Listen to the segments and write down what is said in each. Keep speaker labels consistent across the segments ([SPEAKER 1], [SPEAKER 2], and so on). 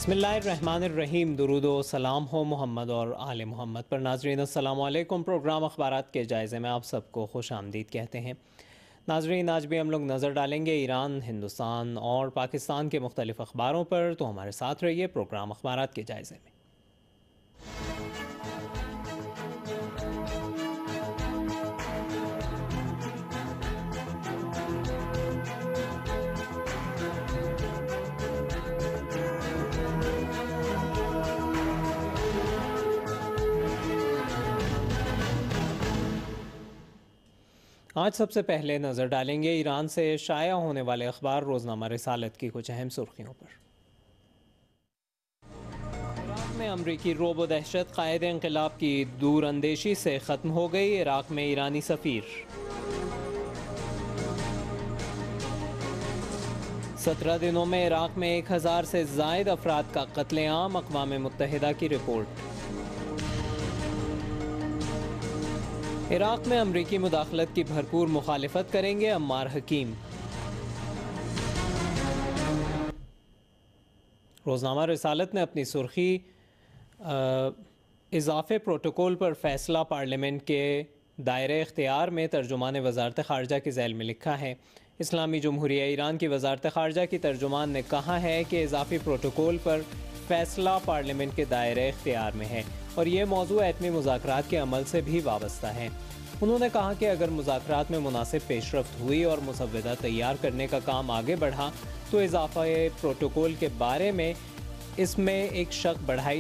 [SPEAKER 1] बिस्मिल्लाहिर्रहमानिर्रहीम। दुरूद व सलाम हो मोहम्मद और आले मोहम्मद पर। नाजरीन अस्सलाम वालेकुम। प्रोग्राम अखबारात के जायज़े में आप सबको खुश आमदीद कहते हैं। नाजरीन, आज भी हम लोग नज़र डालेंगे ईरान, हिंदुस्तान और पाकिस्तान के मुख्तलिफ़ अखबारों पर, तो हमारे साथ रहिए प्रोग्राम अखबारात के जायज़े में। आज सबसे पहले नज़र डालेंगे ईरान से शाया होने वाले अखबार रोज़नामा रिसालत की कुछ अहम सुर्खियों पर। इराक़ में अमरीकी रोब व दहशत कायद इंक़िलाब की दूर अंदेशी से ख़त्म हो गई। इराक़ में ईरानी सफ़ीर। 17 दिनों में इराक़ में 1000 से ज़ायद अफराद का कत्लेआम, अक़वाम मुत्तहिदा की रिपोर्ट। इराक़ में अमरीकी मुदाखलत की भरपूर मुखालिफत करेंगे अम्मार हकीम। रोज़नामा रिसालत ने अपनी सुर्खी इजाफ़े प्रोटोकॉल पर फ़ैसला पार्लियामेंट के दायरे इख्तियार में तर्जुमान वज़ारत ख़ारजा के ज़ैल में लिखा है। इस्लामी जमहूरिया ईरान की वज़ारत ख़ारजा की तर्जुमान ने कहा है कि इजाफ़ी प्रोटोकॉल पर फ़ैसला पार्लियामेंट के दायरे इख्तियार में है और ये मौजू एटमी मुज़ाकरात के अमल से भी वाबस्ता है। उन्होंने कहा कि अगर मुज़ाकरात में मुनासिब पेशरफ्त हुई और मुसव्वदा तैयार करने का काम आगे बढ़ा तो इजाफ़ा प्रोटोकॉल के बारे में इसमें एक शक बढ़ाई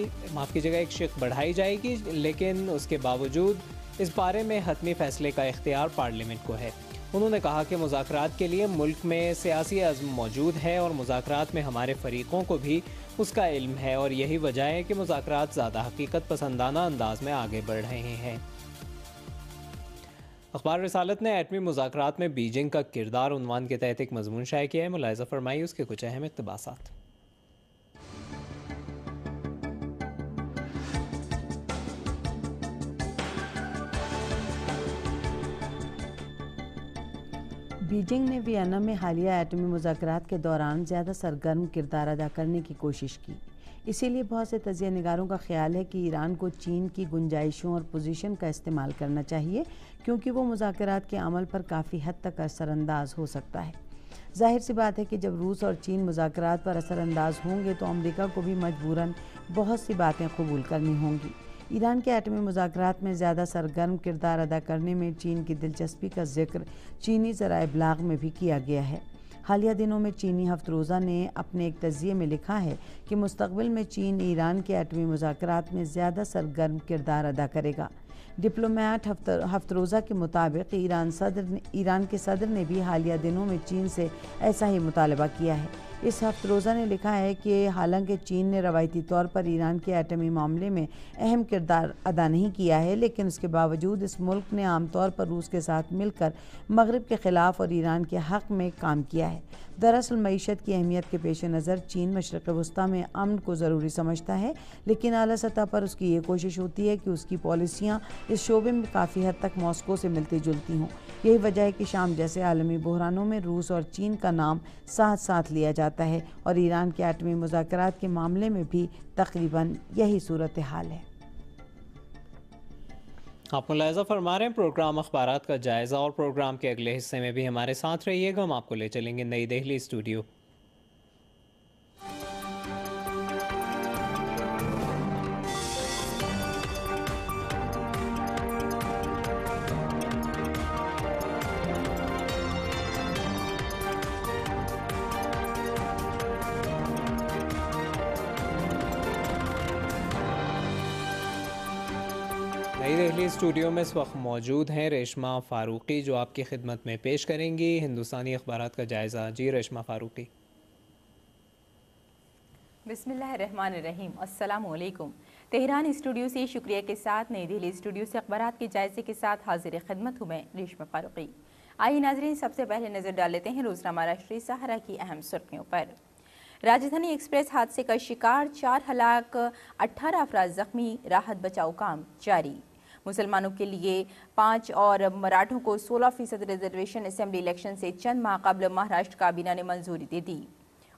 [SPEAKER 1] जाएगी, लेकिन उसके बावजूद इस बारे में हतमी फ़ैसले का इख्तियार पार्लियामेंट को है। उन्होंने कहा कि मुज़ाकरात के लिए मुल्क में सियासी अज़्म मौजूद है और मुज़ाकरात में हमारे फ़रीक़ों को भी उसका इल्म है और यही वजह है कि मुज़ाकरात ज़्यादा हकीकत पसंदाना अंदाज में आगे बढ़ रहे हैं। अखबार रिसालत ने एटमी मुज़ाकरात में बीजिंग का किरदार उन्वान के तहत एक मज़मून शाया किया है। मुलाहिज़ा फरमाइए उसके कुछ अहम इक़्तिबासात।
[SPEAKER 2] बीजिंग ने वियना में हालिया एटमी मुज़ाकरात के दौरान ज़्यादा सरगर्म किरदार अदा करने की कोशिश की। इसीलिए बहुत से तजिया निगारों का ख्याल है कि ईरान को चीन की गुंजाइशों और पोजीशन का इस्तेमाल करना चाहिए, क्योंकि वो मुज़ाकरात के अमल पर काफ़ी हद तक असरअंदाज हो सकता है। जाहिर सी बात है कि जब रूस और चीन मुज़ाकरात पर असरअंदाज होंगे तो अमेरिका को भी मजबूरन बहुत सी बातें कबूल करनी होंगी। ईरान के एटमी मुज़ाकरात में ज़्यादा सरगर्म किरदार अदा करने में चीन की दिलचस्पी का जिक्र चीनी ज़राए इब्लाग में भी किया गया है। हालिया दिनों में चीनी हफ्तरोज़ा ने अपने एक तज़किये में लिखा है कि मुस्तक़बिल में चीन ईरान के एटमी मुज़ाकरात में ज़्यादा सरगर्म किरदार अदा करेगा। डिप्लोमेट हफ्तरोज़ा के मुताबिक ईरान के सदर ने भी हालिया दिनों में चीन से ऐसा ही मुतालबा किया है। इस हफ्तरोज़ा ने लिखा है कि हालांकि चीन ने रवायती तौर पर ईरान के एटमी मामले में अहम किरदार अदा नहीं किया है, लेकिन उसके बावजूद इस मुल्क ने आमतौर पर रूस के साथ मिलकर मगरिब के ख़िलाफ़ और ईरान के हक़ में काम किया है। दरअसल मईशत की अहमियत के पेश नज़र चीन मशरिक़ वस्ता में अमन को ज़रूरी समझता है, लेकिन आला सतह पर उसकी ये कोशिश होती है कि उसकी पॉलिसियाँ इस शोबे में काफ़ी हद तक मॉस्को से मिलती जुलती हों। यही वजह है कि शाम जैसे आलमी बहरानों में रूस और चीन का नाम साथ साथ लिया जाता है और ईरान के एटमी मुज़ाकरात के मामले में भी तकरीबन यही सूरत हाल है।
[SPEAKER 1] आप मुलाहिज़ा फरमा रहे हैं प्रोग्राम अखबारात का जायज़ा, और प्रोग्राम के अगले हिस्से में भी हमारे साथ रहिएगा। हम आपको ले चलेंगे नई दिल्ली स्टूडियो। नई दिल्ली स्टूडियो में इस वक्त मौजूद हैं रेशमा फ़ारूकी, जो आपकी खिदमत में पेश करेंगी हिंदुस्तानी अखबारात का जायज़ा। जी रेशमा फ़ारूकी।
[SPEAKER 3] बिस्मिल्लाहिर्रहमानिर्रहीम। अस्सलाम वालेकुम। तेहरान स्टूडियो से शुक्रिया के साथ नई दिल्ली स्टूडियो से अखबारात के जायजे के साथ हाजिर खिदमत हूँ मैं रेशमा फ़ारूकी। आइए नाजरीन, सबसे पहले नज़र डाल लेते हैं रोज़नामा राष्ट्रीय सहारा की अहम सुर्खियों पर। राजधानी एक्सप्रेस हादसे का शिकार, 4 हलाक, 18 अफराद जख्मी, राहत बचाव काम जारी। मुसलमानों के लिए 5 और मराठों को 16% रिजर्वेशन असेंबली इलेक्शन से चंद माह कबल महाराष्ट्र काबीना ने मंजूरी दे दी।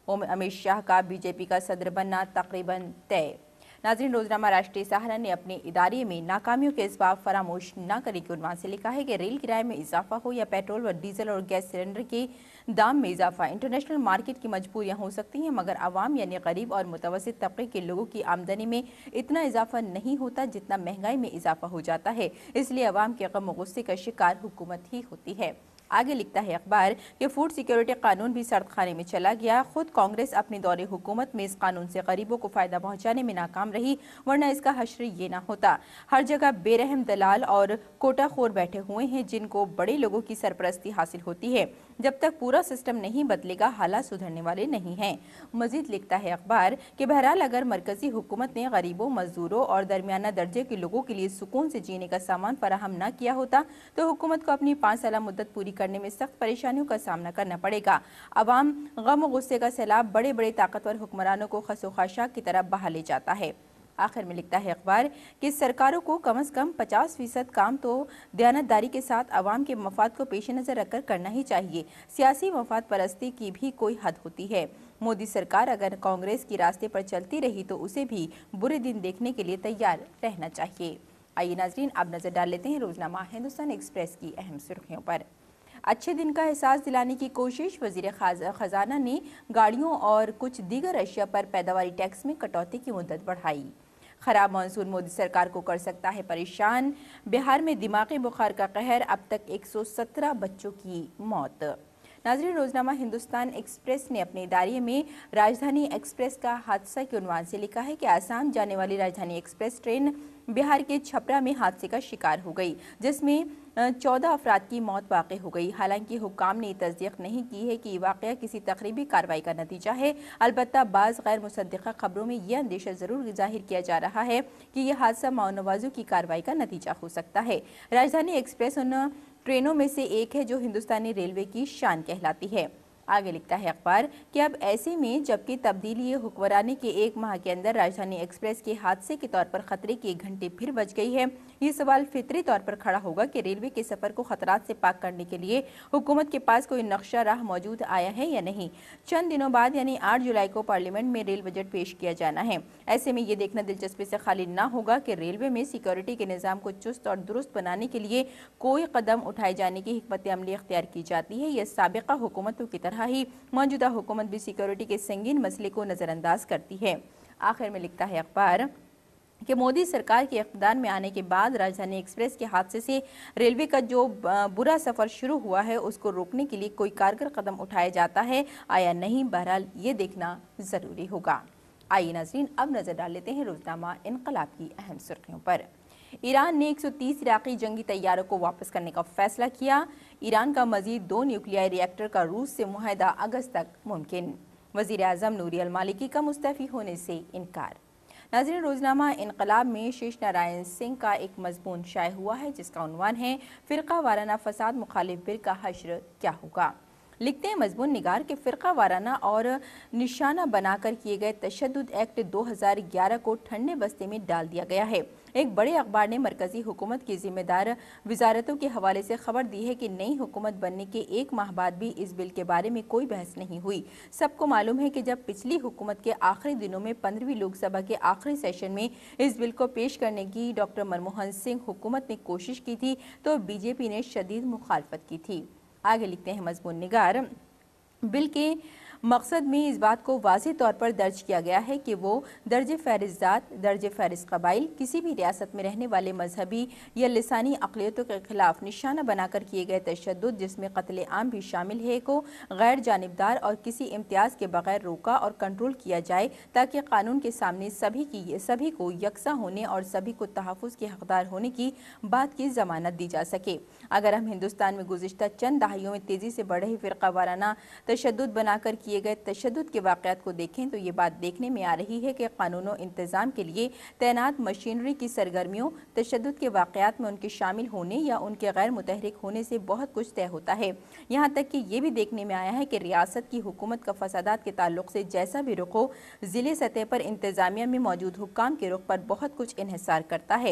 [SPEAKER 3] अमित शाह का बीजेपी का सदर बनना तकरीबन तय। नाज़रीन, रोजनामा राष्ट्रीय सहारा ने अपने इदारे में नाकामियों के इसबाब फरामोश न करने के उन्वान से लिखा है कि रेल किराए में इजाफा हो या पेट्रोल व डीजल और गैस सिलेंडर के दाम में इजाफा, इंटरनेशनल मार्केट की मजबूरियां हो सकती हैं, मगर आवाम यानी गरीब और मुतवस्सित तबके के लोगों की आमदनी में इतना इजाफा नहीं होता जितना महंगाई में इजाफा हो जाता है। इसलिए आवाम के गम और गुस्से का शिकार हुकूमत ही होती है। आगे लिखता है अखबार कि फूड सिक्योरिटी कानून भी सड़क खाने में चला गया। खुद कांग्रेस अपने दौरे हुकूमत में इस कानून से गरीबों को फायदा पहुंचाने में नाकाम रही, वरना इसका हश्र ये ना होता। हर जगह बेरहम दलाल और कोटाखोर बैठे हुए हैं जिनको बड़े लोगों की सरपरस्ती हासिल होती है। जब तक पूरा सिस्टम नहीं बदलेगा हालात सुधरने वाले नहीं हैं। मजीद लिखता है अखबार कि बहरहाल अगर मरकजी हुकूमत ने गरीबों, मजदूरों और दरमियाना दर्जे के लोगों के लिए सुकून से जीने का सामान फराहम न किया होता तो हुकूमत को अपनी 5 साल मुद्दत पूरी करने में सख्त परेशानियों का सामना करना पड़ेगा। अवाम गम और गुस्से का सैलाब बड़े बड़े ताकतवर हुक्मरानों को खसो खाशा की तरफ बहा ले जाता है। आखिर में लिखता है अखबार कि सरकारों को कम से कम 50% काम तो दयानतदारी के साथ अवाम के मफाद को पेश नज़र रखकर करना ही चाहिए। सियासी मफाद परस्ती की भी कोई हद होती है। मोदी सरकार अगर कांग्रेस की रास्ते पर चलती रही तो उसे भी बुरे दिन देखने के लिए तैयार रहना चाहिए। आइए नाजरीन, अब नजर डाल लेते हैं रोजनामा हिंदुस्तान एक्सप्रेस की अहम सुर्खियों पर। अच्छे दिन का एहसास दिलाने की कोशिश, वजीर खजाना ने गाड़ियों और कुछ दीगर अशिया पर पैदावारी टैक्स में कटौती की मुद्दत बढ़ाई। खराब मानसून मोदी सरकार को कर सकता है परेशान। बिहार में दिमागी बुखार का कहर, अब तक 117 बच्चों की मौत। नाज़रीन, रोजनामा हिंदुस्तान एक्सप्रेस ने अपने इदारे में राजधानी एक्सप्रेस का हादसा के उन्वान से लिखा है कि आसाम जाने वाली राजधानी एक्सप्रेस ट्रेन बिहार के छपरा में हादसे का शिकार हो गई, जिसमें 14 अफराद की मौत वाक़ई हो गई। हालांकि हुक्काम ने तस्दीक नहीं की है कि ये वाक़या किसी तकरीबी कार्रवाई का नतीजा है। अलबत्ता बाज़ गैर मुसद्दिक़ा खबरों में यह अंदेशा ज़रूर जाहिर किया जा रहा है कि यह हादसा माओनवाज़ों की कार्रवाई का नतीजा हो सकता है। राजधानी एक्सप्रेस उन ट्रेनों में से एक है जो हिंदुस्तानी रेलवे की शान कहलाती है। आगे लिखता है अखबार कि अब ऐसे में जबकि तब्दीली हुक्मरानी के 1 माह के अंदर राजधानी एक्सप्रेस के हादसे के तौर पर खतरे की 1 घंटे फिर बच गई है, ये सवाल फितरी तौर पर खड़ा होगा कि रेलवे के सफर को खतरात से पाक करने के लिए हुकूमत के पास कोई नक्शा राह मौजूद आया है या नहीं। चंद दिनों बाद यानी 8 जुलाई को पार्लियामेंट में रेल बजट पेश किया जाना है। ऐसे में ये देखना दिलचस्पी से खाली न होगा कि रेलवे में सिक्योरिटी के निज़ाम को चुस्त और दुरुस्त बनाने के लिए कोई कदम उठाए जाने की हिकमत अमली इख्तियार की जाती है। यह साबिका हुकूमतों की तरह ही मौजूदा हुकूमत भी सिक्योरिटी के संगीन मसले को नज़रअंदाज करती है। आखिर में लिखता है अखबार कि मोदी सरकार के इख्तिदार में आने के बाद राजधानी एक्सप्रेस के हादसे से रेलवे का जो बुरा सफ़र शुरू हुआ है उसको रोकने के लिए कोई कारगर कदम उठाया जाता है आया नहीं, बहरहाल ये देखना ज़रूरी होगा। आइए नाज़रीन, अब नज़र डाल लेते हैं रोजनामा इनकलाब की अहम सुर्खियों पर। ईरान ने 130 इराकी जंगी तैयारों को वापस करने का फैसला किया। ईरान का मजीद 2 न्यूक्लियर रिएक्टर का रूस से मुआहदा अगस्त तक मुमकिन। वज़ीर आज़म नूरी अल मालिकी का मुस्तफ़ी होने से इनकार। नाज़रीन, रोजनामा इनकलाब में शेष नारायण सिंह का एक मजमून शाये हुआ है जिसका उन्वान है फ़िरका वाराना फसाद मुखालिफ बिल का हश्र क्या होगा। लिखते हैं मजमून निगार के फ़िरका वाराना और निशाना बनाकर किए गए तशद्दुद एक्ट 2011 को ठंडे बस्ते में डाल दिया गया है। एक बड़े अखबार ने मरकजी हुकूमत की जिम्मेदार वजारतों के हवाले से खबर दी है कि नई हुकूमत बनने के 1 माह बाद भी इस बिल के बारे में कोई बहस नहीं हुई। सबको मालूम है कि जब पिछली हुकूमत के आखिरी दिनों में 15वीं लोकसभा के आखिरी सेशन में इस बिल को पेश करने की डॉक्टर मनमोहन सिंह हुकूमत ने कोशिश की थी तो बीजेपी ने शदीद मुखालफत की थी। आगे लिखते हैं मजमून निगार, बिल के मकसद में इस बात को वाज़ेह तौर पर दर्ज किया गया है कि वो दर्ज फ़हरिस्त ज़ात, दर्ज फ़हरिस्त कबाइल, किसी भी रियासत में रहने वाले मजहबी या लिसानी अक़लियतों के खिलाफ निशाना बनाकर किए गए तशद्दुद, जिसमें कत्ल आम भी शामिल है, को गैर जानिबदार और किसी इम्तियाज़ के बगैर रोका और कंट्रोल किया जाए ताकि कानून के सामने सभी को यकसा होने और सभी को तहफ़्फ़ुज़ के हक़दार होने की बात की ज़मानत दी जा सके। अगर हम हिंदुस्तान में गुज़िश्ता चंद दहाइयों में तेज़ी से बढ़े फ़िरका वाराना तशद्दुद बनाकर किए गए तशद्दुद के वाक़यात को देखें तो ये बात देखने में आ रही है कि कानून और इंतज़ाम के लिए तैनात मशीनरी की सरगर्मियों तशद्दुद के वाक़यात में उनके शामिल होने या उनके गैर मुतहरिक होने से बहुत कुछ तय होता है। यहाँ तक कि ये भी देखने में आया है कि रियासत की हुकूमत का फसादात के ताल्लुक से जैसा भी रुख हो, ज़िले सतह पर इंतज़ामिया में मौजूद हुक्काम के रुख पर बहुत कुछ इन्हिसार करता है।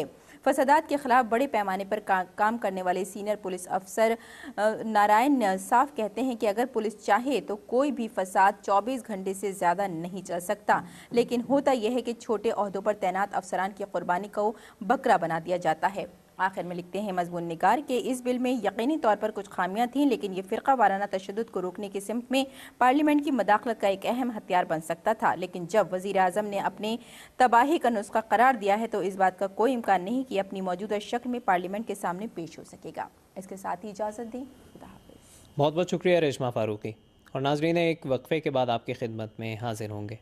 [SPEAKER 3] फसादात के खिलाफ बड़े पैमाने पर काम करने वाले सीनियर पुलिस अफसर नारायण साफ कहते हैं कि अगर पुलिस चाहे तो कोई भी फसाद 24 घंटे से ज़्यादा नहीं चल सकता, लेकिन होता यह है कि छोटे ओहदों पर तैनात अफसरान की कुर्बानी को बकरा बना दिया जाता है। आखिर में लिखते हैं मजमून निगार के इस बिल में यकीनी तौर पर कुछ खामियां थीं, लेकिन ये फ़िरका वाराना तशद्दुद को रोकने की सिमत में पार्लियामेंट की मदाखलत का एक अहम हथियार बन सकता था। लेकिन जब वज़ीर आज़म ने अपने तबाही का नुस्खा करार दिया है तो इस बात का कोई इम्कान नहीं कि अपनी मौजूदा शक्ल में पार्लियामेंट के सामने पेश हो सकेगा। इसके साथ ही इजाज़त दें, खुदा हाफ़िज़।
[SPEAKER 1] बहुत बहुत शुक्रिया रेशमा फारूकी। और नाज़रीन, एक वक्फे के बाद आपकी खिदमत में हाजिर होंगे।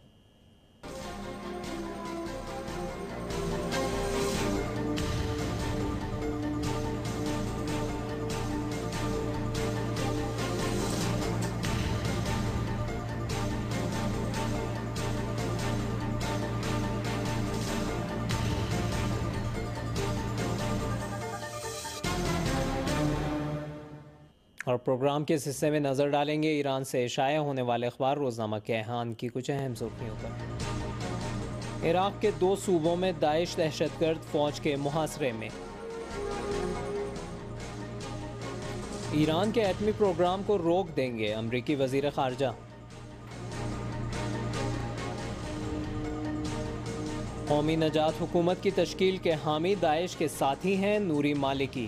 [SPEAKER 1] और प्रोग्राम के इस हिस्से में नज़र डालेंगे ईरान से शाया होने वाले अखबार रोज़नामा कैहान की कुछ अहम सुर्खियों पर। इराक़ के 2 सूबों में दाइश दहशतगर्द फौज के मुहासरे में। ईरान के एटमी प्रोग्राम को रोक देंगे अमरीकी वज़ीर ख़ारजा। कौमी नजात हुकूमत की तश्कील के हामी दाइश के साथी हैं नूरी मालिकी।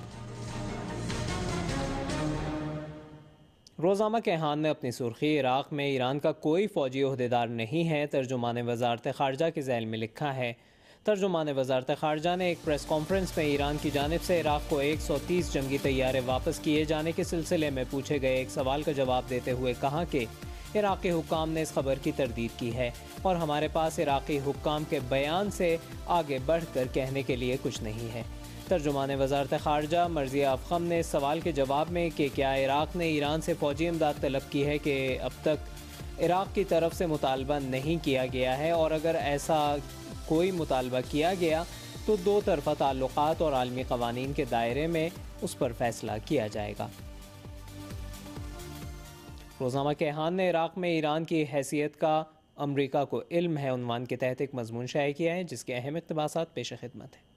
[SPEAKER 1] रोज़नामा कैहान ने अपनी सुर्खी इराक़ में ईरान का कोई फ़ौजी ओहदेदार नहीं है तर्जुमान वज़ारत ख़ारजा के ज़ैल में लिखा है। तर्जुमान वज़ारत ख़ारजा ने एक प्रेस कॉन्फ्रेंस में ईरान की जानिब से इराक़ को 130 जंगी तैयारे वापस किए जाने के सिलसिले में पूछे गए एक सवाल का जवाब देते हुए कहा कि इराक़ी हुक्काम ने इस खबर की तरदीद की है और हमारे पास इराक़ी हुक्काम के बयान से आगे बढ़ कर कहने के लिए कुछ नहीं है। तर्जुमान वज़ारत ख़ारजा मर्ज़िया अफ़ख़म ने इस सवाल के जवाब में कि क्या इराक़ ने ईरान से फ़ौजी इमदाद तलब की है कि अब तक इराक़ की तरफ से मुतालबा नहीं किया गया है, और अगर ऐसा कोई मुतालबा किया गया तो 2 तरफ़ा ताल्लुक़ात और आलमी क़वानीन के दायरे में उस पर फ़ैसला किया जाएगा। रोज़नामा कैहान ने इराक़ में ईरान की हैसियत का अमरीका को इल्म है उन्वान के तहत एक मज़मून शाया किया है, जिसके अहम इक़्तिबासात पेश खिदमत है।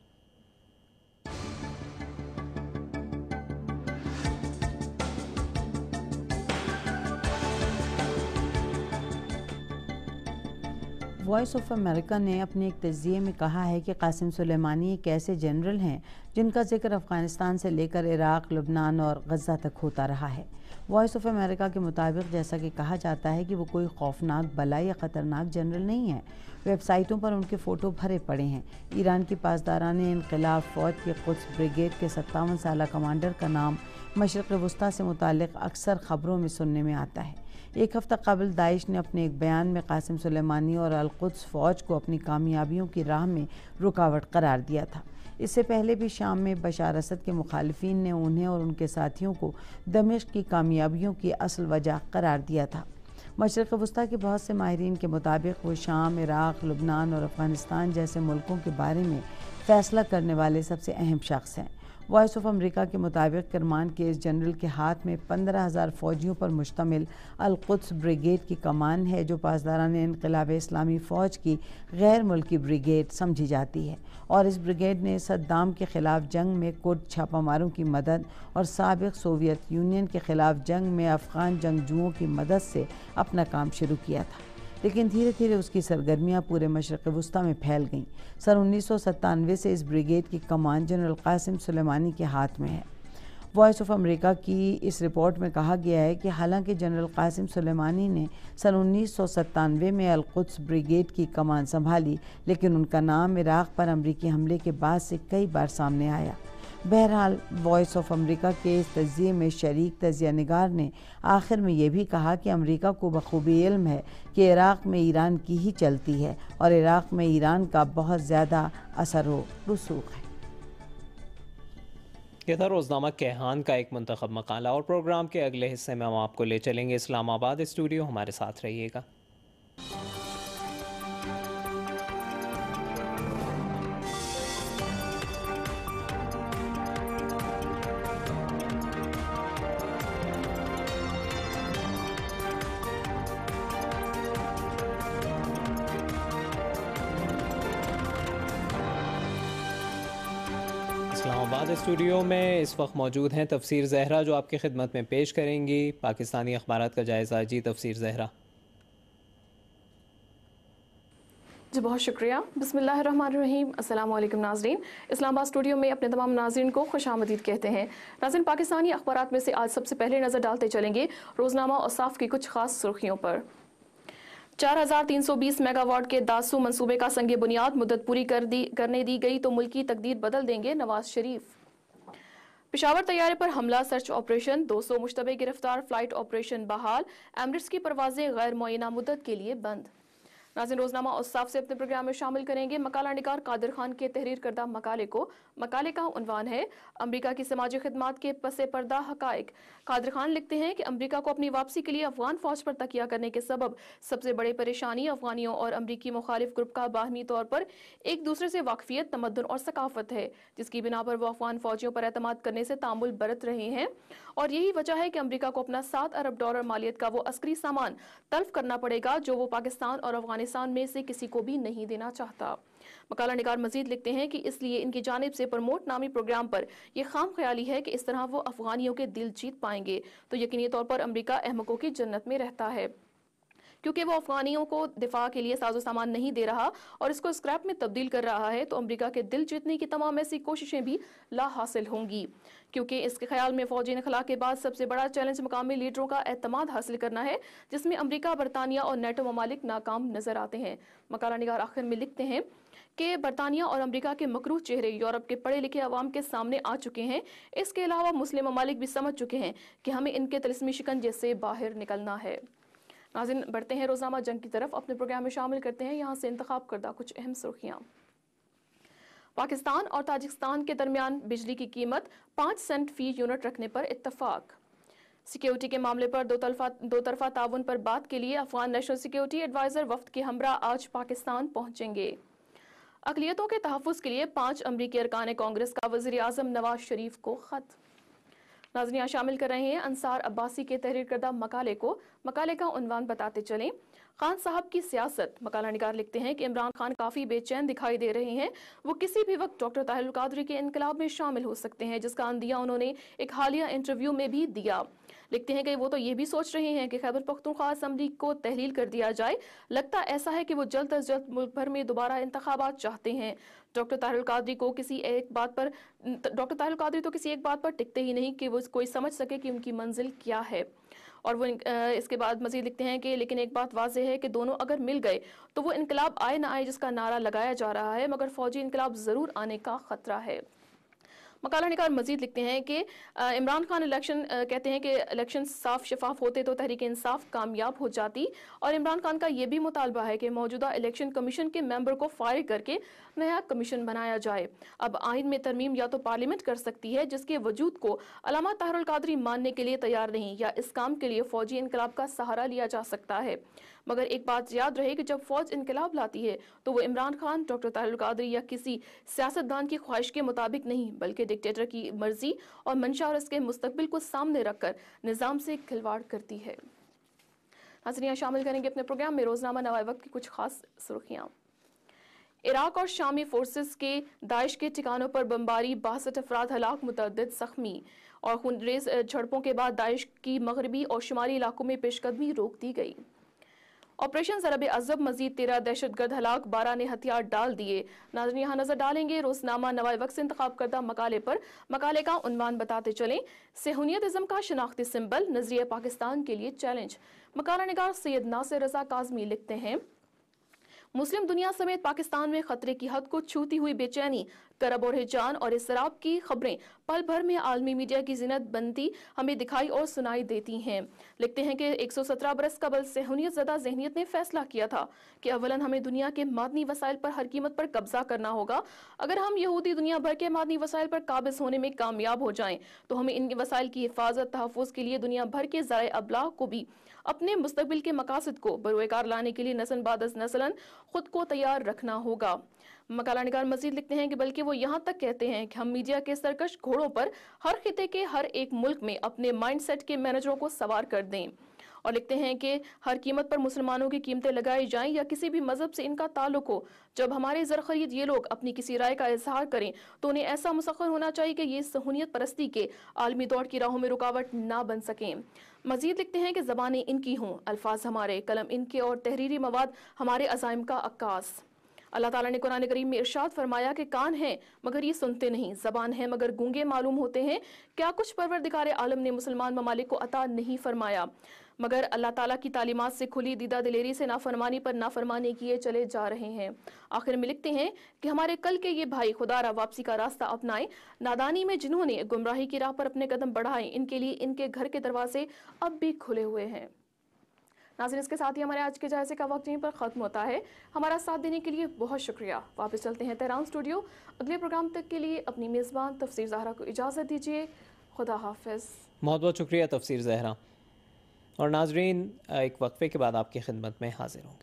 [SPEAKER 2] वॉइस ऑफ अमेरिका ने अपने एक तज़किये में कहा है कि कासिम सुलेमानी एक ऐसे जनरल हैं जिनका जिक्र अफ़गानिस्तान से लेकर इराक़, लुबनान और गज़ा तक होता रहा है। वॉइस ऑफ अमेरिका के मुताबिक जैसा कि कहा जाता है कि वो कोई खौफनाक, बला या ख़तरनाक जनरल नहीं है। वेबसाइटों पर उनके फ़ोटो भरे पड़े हैं। ईरान की पासदाराने इनक़िलाब फ़ौज के कुद्स ब्रिगेड के 57 साला कमांडर का नाम मशरिक़ वस्ता से मुताल्लिक़ अक्सर ख़बरों में सुनने में आता है। एक हफ़्ता कबल दाइश ने अपने एक बयान में कासिम सुलेमानी और अल-कुद्स फ़ौज को अपनी कामयाबियों की राह में रुकावट करार दिया था। इससे पहले भी शाम में बशार असद के मुखालिफिन ने उन्हें और उनके साथियों को दमिश्क की कामयाबियों की असल वजह करार दिया था। मशरिक़ वस्ता के बहुत से माहिरीन के मुताबिक वो शाम, इराक़, लुबनान और अफ़गानिस्तान जैसे मुल्कों के बारे में फ़ैसला करने वाले सबसे अहम शख्स हैं। वॉइस ऑफ अमेरिका के मुताबिक करमान के इस जनरल के हाथ में 15,000 फ़ौजियों पर मुश्तमिल अल-कुद्स ब्रिगेड की कमान है, जो पासदाराने इनक़िलाब इस्लामी फ़ौज की गैर मुल्की ब्रिगेड समझी जाती है, और इस ब्रिगेड ने सद्दाम के ख़िलाफ़ जंग में कुर्द छापामारों की मदद और साबिक़ सोवियत यूनियन के ख़िलाफ़ जंग में अफ़गान जंगजुओं की मदद से अपना काम शुरू किया था। लेकिन धीरे धीरे उसकी सरगर्मियाँ पूरे मशरिक़ वस्ता में फैल गईं। सन 1997 से इस ब्रिगेड की कमान जनरल कासिम सुलेमानी के हाथ में है। वॉइस ऑफ अमेरिका की इस रिपोर्ट में कहा गया है कि हालांकि जनरल कासिम सुलेमानी ने सन 1997 में अल-कुद्स ब्रिगेड की कमान संभाली, लेकिन उनका नाम इराक़ पर अमरीकी हमले के बाद से कई बार सामने आया। बहरहाल, वॉइस ऑफ अमेरिका के इस तज़किये में शरीक तज़किया निगार ने आखिर में यह भी कहा कि अमेरिका को बखूबी इल्म है कि इराक़ में ईरान की ही चलती है और इराक़ में ईरान का बहुत ज़्यादा असर व रसूख है।
[SPEAKER 1] यह था रोज़नामा कैहान का एक मुंतखब मकाला, और प्रोग्राम के अगले हिस्से में हम आपको ले चलेंगे इस्लामाबाद स्टूडियो। हमारे साथ रहिएगा। इस्लामाबाद स्टूडियो में इस वक्त मौजूद हैं तफसीर ज़हरा, जो आपकी खिदमत में पेश करेंगी पाकिस्तानी अखबारात का जायज़ा। जी तफसीर ज़हरा।
[SPEAKER 4] जी बहुत शुक्रिया। बिस्मिल्लाहिर्रहमानिर्रहीम। अस्सलाम वालेकुम नाज़रीन। इस्लामाबाद स्टूडियो में अपने तमाम नाज़रीन को खुशामदीद कहते हैं। नाज़रीन, पाकिस्तानी अखबारात में से आज सबसे पहले नज़र डालते चलेंगे रोज़नामा और साफ की कुछ खास सुर्खियों पर। 4320 मेगावाट के दासू मंसूबे का संगे बुनियाद मुद्दत पूरी करने दी गई तो मुल्क की तकदीर बदल देंगे नवाज शरीफ। पेशावर तैयारे पर हमला, सर्च ऑपरेशन, 200 मुश्तबे गिरफ्तार, फ्लाइट ऑपरेशन बहाल, एमरेट्स की परवाजें गैर मुअय्यना मुद्दत के लिए बंद। नाज़रीन, रोज़नामा और साफ से अपने प्रोग्राम में शामिल करेंगे मकाला निगार कादिर खान के तहरीर करदा मकाले को। मकाले का उन्वान है अमरीका की समाजी खिदमात के पसे पर्दा हकाइक। कादिर खान लिखते हैं कि अमरीका को अपनी वापसी के लिए अफगान फौज पर तकिया करने के सबब सबसे बड़ी परेशानी अफगानियों और अमरीकी मुखालिफ ग्रुप का बाहमी तौर पर एक दूसरे से वाकफियत, तमद्दुन और सकाफत है, जिसकी बिना पर वो अफगान फौजियों पर एतमाद करने से तामुल बरत रहे हैं। और यही वजह है कि अमरीका को अपना $7 अरब मालियत का वो अस्करी सामान तल्फ करना पड़ेगा जो वो पाकिस्तान और अफगानिस्तान में से किसी को भी नहीं देना चाहता। मकाला निगार मजीद लिखते हैं कि इसलिए इनकी जानिब से प्रमोट नामी प्रोग्राम पर यह खाम ख्याली है कि इस तरह वो अफगानियों के दिल जीत पाएंगे, तो यकीनी तौर पर अमरीका अहमकों की जन्नत में रहता है, क्योंकि वो अफगानियों को दिफा के लिए साजो सामान नहीं दे रहा और इसको स्क्रैप में तब्दील कर रहा है, तो अमरीका के दिल जीतने की तमाम ऐसी कोशिशें भी ला हासिल होंगी। क्योंकि इसके ख्याल में फौजी इनखला के बाद सबसे बड़ा चैलेंज मुकामी लीडरों का एतमाद हासिल करना है, जिसमें अमरीका, बरतानिया और नेटो ममालिक नाकाम नजर आते हैं। मकाला निगार आखिर में लिखते हैं कि बरतानिया और अमरीका के मकरूह चेहरे यूरोप के पढ़े लिखे अवाम के सामने आ चुके हैं। इसके अलावा मुस्लिम ममालिक भी समझ चुके हैं कि हमें इनके तिलिस्मी शिकंजे से बाहर निकलना है। नाज़रीन, बढ़ते हैं रोज़ाना जंग की तरफ। अपने प्रोग्राम में शामिल करते हैं यहाँ से इंतखाब करदा कुछ अहम सुर्खियाँ। पाकिस्तान और ताजिकिस्तान के दरमियान बिजली की कीमत 5 सेंट फी यूनिट रखने पर इत्तफाक। सिक्योरिटी के मामले पर दो तरफा ताउन पर बात के लिए अफगान नेशनल सिक्योरिटी एडवाइजर वफ्द के हमरा आज पाकिस्तान पहुंचेंगे। अक़लियतों के तहफ़्फ़ुज़ के लिए 5 अमरीकी अरकान कांग्रेस का वज़ीर आज़म नवाज शरीफ को ख़त। नाज़रीन, यहाँ शामिल कर रहे हैं अंसार अब्बासी के तहरीर करदा मकाले को। मकाले का उन्वान बताते चलें, खान साहब की सियासत। मकाला निगार लिखते हैं कि इमरान खान काफ़ी बेचैन दिखाई दे रहे हैं। वो किसी भी वक्त डॉक्टर ताहिरुल कादरी के इनकलाब में शामिल हो सकते हैं, जिसका अंदिया उन्होंने एक हालिया इंटरव्यू में भी दिया। लिखते हैं कि वो तो ये भी सोच रहे हैं कि खैबर पख्तूनख्वा असेंबली को तहलील कर दिया जाए। लगता ऐसा है कि वो जल्द अज जल्द मुल्क भर में दोबारा इंतखाबात चाहते हैं। डॉक्टर ताहिरुल कादरी तो किसी एक बात पर टिकते ही नहीं कि वो कोई समझ सके कि उनकी मंजिल क्या है। और वो इसके बाद मजीद लिखते हैं कि लेकिन एक बात वाज़ेह है कि दोनों अगर मिल गए तो वो इनकलाब आए ना आए जिसका नारा लगाया जा रहा है, मगर फौजी इनकलाब ज़रूर आने का ख़तरा है। मकाला निगार मजीद लिखते हैं कि इमरान खान कहते हैं कि इलेक्शन साफ शफाफ होते तो तहरीक इंसाफ कामयाब हो जाती, और इमरान खान का ये भी मुतालबा है कि मौजूदा इलेक्शन कमीशन के मेंबर को फारिग करके नया कमीशन बनाया जाए। अब आइन में तरमीम या तो पार्लियामेंट कर सकती है, जिसके वजूद को अल्लामा ताहिरुल कादरी मानने के लिए तैयार नहीं, या इस काम के लिए फौजी इनकलाब का सहारा लिया जा सकता है। मगर एक बात याद रहे कि जब फौज इनकलाब लाती है तो वो इमरान खान, डॉक्टर ताहिरुल कादरी या किसी सियासतदान की ख्वाहिश के मुताबिक नहीं, बल्कि डिक्टेटर की मर्जी और मंशा और इसके मुस्तकबिल को सामने रखकर निज़ाम से खिलवाड़ करती है। नाज़रीन, शामिल करेंगे अपने प्रोग्राम में रोजनामा नवाए वक्त की कुछ खास सुर्खियाँ। इराक और शामी फोर्सेस के दाइश के ठिकानों पर बमबारी, 62 अफराद हलाक, मुतअद्दिद जख्मी। और खूनरेज झड़पों के बाद दाइश की मगरबी और शुमाली इलाकों में पेशकदमी रोक दी गई। ऑपरेशन ज़रब अज़ब, मजीद 13 दहशतगर्द हलाक, 12 ने हथियार डाल दिए। नाज़रीन, यहाँ नजर डालेंगे रोजनामा नवाए वक्त से इंतखाब करदा मकाले पर। मकाले का उन्वान बताते चलें, सेहूनियतिज़्म का शनाख्ती सिंबल, नजरिया पाकिस्तान के लिए चैलेंज। मकाला निगार सैयद नासिर रज़ा काज़मी लिखते हैं, मुस्लिम दुनिया समेत पाकिस्तान में खतरे की हद को छूती हुई बेचैनी, करब और हिजान और इसराब की खबरें पल भर में आलमी मीडिया की जिनत बनती हमें दिखाई और सुनाई देती हैं। लिखते हैं कि 117 बरस कबल सेहूनियत ज़दा ज़हनियत ने फैसला किया था कि अवलन हमें दुनिया के मादनी वसाइल पर हर कीमत पर कब्जा करना होगा। अगर हम यहूदी दुनिया भर के मादनी वसाइल पर काबिज होने में कामयाब हो जाएं तो हमें इन वसाइल की हिफाजत, तहफ़्फ़ुज़ के लिए दुनिया भर के ज़राए अबलाग को भी अपने मुस्तकबिल के मकासद को बरोएकार लाने के लिए नस्ल बाद नस्लन खुद को तैयार रखना होगा। मकाला निगार मजीद लिखते हैं कि बल्कि वो यहाँ तक कहते हैं कि हम मीडिया के सरकश घोड़ों पर हर खिते के हर एक मुल्क में अपने माइंडसेट के मैनेजरों को सवार कर दें और लिखते हैं कि हर कीमत पर मुसलमानों की कीमतें लगाई जाएं या किसी भी मजहब से इनका ताल्लुक हो, जब हमारे ज़र खरीद ये लोग अपनी किसी राय का इजहार करें तो उन्हें ऐसा मुसख्खर होना चाहिए कि ये सहूनियत परस्ती के आलमी दौड़ की राहों में रुकावट ना बन सकें। मजीद लिखते हैं कि ज़बानें इनकी हों, अल्फाज हमारे, कलम इनके और तहरीरी मवाद हमारे अज़ाइम का अक्कास। अल्लाह ताला ने कुरान करीम में इरशाद फरमाया कि कान हैं मगर ये सुनते नहीं, ज़बान है मगर गूंगे मालूम होते हैं। क्या कुछ परवरदिगार आलम ने मुसलमान ममालिक को अता नहीं फरमाया, मगर अल्लाह ताला की तालीमात से खुली दीदा दिलेरी से नाफरमानी पर नाफरमानी किए चले जा रहे हैं। आखिर में लिखते हैं कि हमारे कल के ये भाई खुदारा वापसी का रास्ता अपनाएं, नादानी में जिन्होंने गुमराही की राह पर अपने कदम बढ़ाए इनके लिए इनके घर के दरवाजे अब भी खुले हुए हैं। नाज़रीन, इसके साथ ही हमारे आज के जायजे का वक्त यहीं पर ख़त्म होता है। हमारा साथ देने के लिए बहुत शुक्रिया। वापस चलते हैं तेहरान स्टूडियो। अगले प्रोग्राम तक के लिए अपनी मेज़बान तफसीर ज़हरा को इजाज़त दीजिए। खुदा हाफ़िज़।
[SPEAKER 1] बहुत बहुत शुक्रिया तफसीर ज़हरा। और नाजरीन, एक वक्फे के बाद आपकी खिदमत में हाजिर होंगे।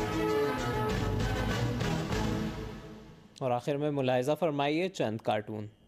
[SPEAKER 1] और आखिर में मुलाहिज़ा फरमाइए चंद कार्टून।